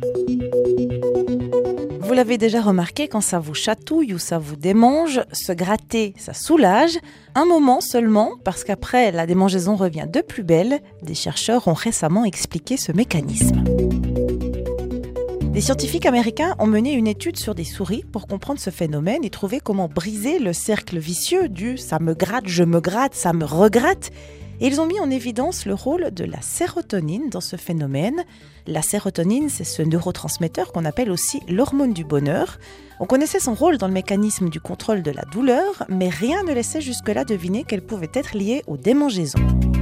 Vous l'avez déjà remarqué, quand ça vous chatouille ou ça vous démange, se gratter, ça soulage. Un moment seulement, parce qu'après, la démangeaison revient de plus belle. Des chercheurs ont récemment expliqué ce mécanisme. Des scientifiques américains ont mené une étude sur des souris pour comprendre ce phénomène et trouver comment briser le cercle vicieux du « ça me gratte, je me gratte, ça me regratte ». Et ils ont mis en évidence le rôle de la sérotonine dans ce phénomène. La sérotonine, c'est ce neurotransmetteur qu'on appelle aussi l'hormone du bonheur. On connaissait son rôle dans le mécanisme du contrôle de la douleur, mais rien ne laissait jusque-là deviner qu'elle pouvait être liée aux démangeaisons.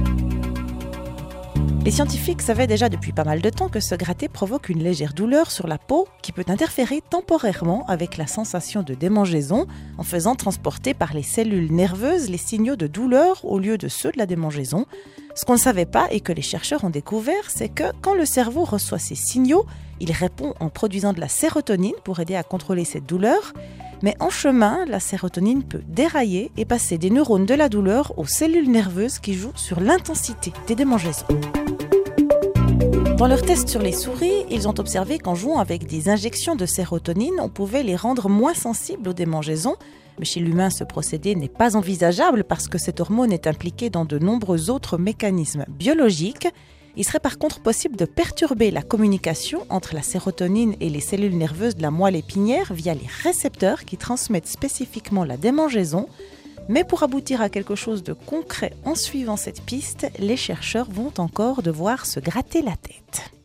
Les scientifiques savaient déjà depuis pas mal de temps que se gratter provoque une légère douleur sur la peau qui peut interférer temporairement avec la sensation de démangeaison en faisant transporter par les cellules nerveuses les signaux de douleur au lieu de ceux de la démangeaison. Ce qu'on ne savait pas et que les chercheurs ont découvert, c'est que quand le cerveau reçoit ces signaux, il répond en produisant de la sérotonine pour aider à contrôler cette douleur. Mais en chemin, la sérotonine peut dérailler et passer des neurones de la douleur aux cellules nerveuses qui jouent sur l'intensité des démangeaisons. Dans leurs tests sur les souris, ils ont observé qu'en jouant avec des injections de sérotonine, on pouvait les rendre moins sensibles aux démangeaisons. Mais chez l'humain, ce procédé n'est pas envisageable parce que cette hormone est impliquée dans de nombreux autres mécanismes biologiques. Il serait par contre possible de perturber la communication entre la sérotonine et les cellules nerveuses de la moelle épinière via les récepteurs qui transmettent spécifiquement la démangeaison. Mais pour aboutir à quelque chose de concret en suivant cette piste, les chercheurs vont encore devoir se gratter la tête.